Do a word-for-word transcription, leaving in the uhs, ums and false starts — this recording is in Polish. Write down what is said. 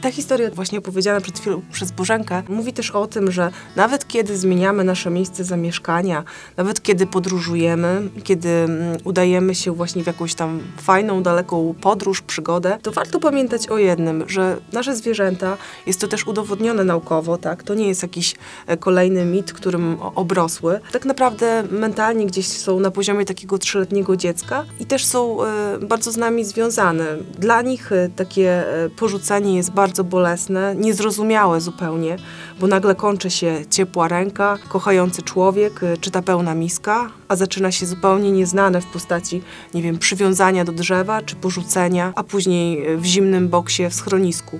Ta historia właśnie opowiedziana przed chwilą przez Bożenkę mówi też o tym, że nawet kiedy zmieniamy nasze miejsce zamieszkania, nawet kiedy podróżujemy, kiedy mm, udajemy się właśnie w jakąś tam fajną, daleką podróż, przygodę, to warto pamiętać o jednym, że nasze zwierzęta, jest to też udowodnione naukowo, tak, to nie jest jakiś e, kolejny mit, którym o- obrosły. Tak naprawdę mentalnie gdzieś są na poziomie takiego trzyletniego dziecka i też są e, bardzo z nami związane. Dla nich e, takie e, porzucenie jest bardzo bolesne, niezrozumiałe zupełnie, bo nagle kończy się ciepła ręka, kochający człowiek, e, czy ta pełna miska, a zaczyna się zupełnie nieznane w postaci, nie wiem, przywiązania do drzewa, czy porzucenia, a później e, w zimnym boksie w schronisku.